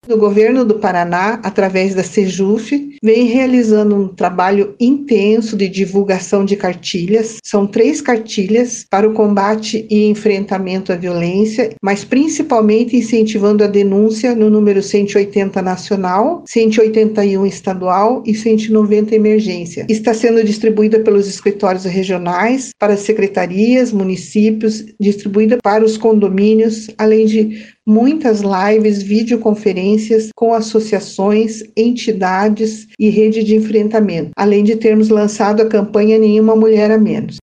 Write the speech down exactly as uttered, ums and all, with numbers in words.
O governo do Paraná, através da Sejuf, vem realizando um trabalho intenso de divulgação de cartilhas. São três cartilhas para o combate e enfrentamento à violência, mas principalmente incentivando a denúncia no número cento e oitenta nacional, cento e oitenta e um estadual e cento e noventa emergência. Está sendo distribuída pelos escritórios regionais, para as secretarias, municípios, distribuída para os condomínios, além de muitas lives, videoconferências com associações, entidades e rede de enfrentamento, além de termos lançado a campanha Nenhuma Mulher a Menos.